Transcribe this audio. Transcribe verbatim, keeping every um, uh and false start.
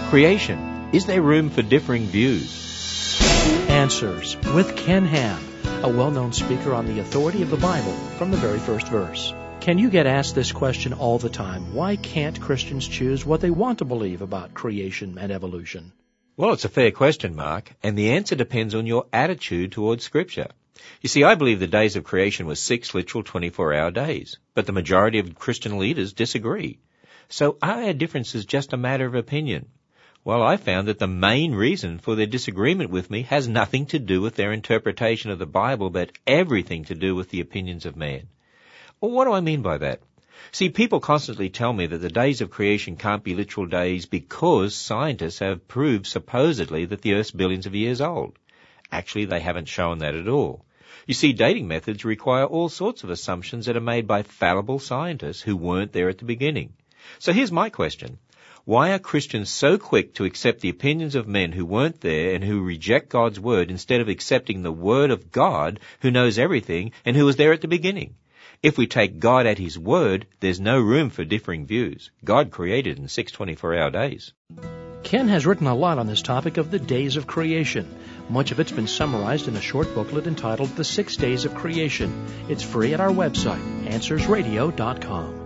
Creation. Is there room for differing views? Answers with Ken Ham, a well-known speaker on the authority of the Bible from the very first verse. Can you get asked this question all the time? Why can't Christians choose what they want to believe about creation and evolution? Well, it's a fair question, Mark, and the answer depends on your attitude towards Scripture. You see, I believe the days of creation were six literal twenty-four hour days, but the majority of Christian leaders disagree. So are our differences just a matter of opinion? Well, I found that the main reason for their disagreement with me has nothing to do with their interpretation of the Bible, but everything to do with the opinions of man. Well, what do I mean by that? See, people constantly tell me that the days of creation can't be literal days because scientists have proved supposedly that the Earth's billions of years old. Actually, they haven't shown that at all. You see, dating methods require all sorts of assumptions that are made by fallible scientists who weren't there at the beginning. So here's my question. Why are Christians so quick to accept the opinions of men who weren't there and who reject God's Word instead of accepting the Word of God who knows everything and who was there at the beginning? If we take God at His word, there's no room for differing views. God created in six twenty-four hour days. Ken has written a lot on this topic of the days of creation. Much of it's been summarized in a short booklet entitled The Six Days of Creation. It's free at our website, answers radio dot com.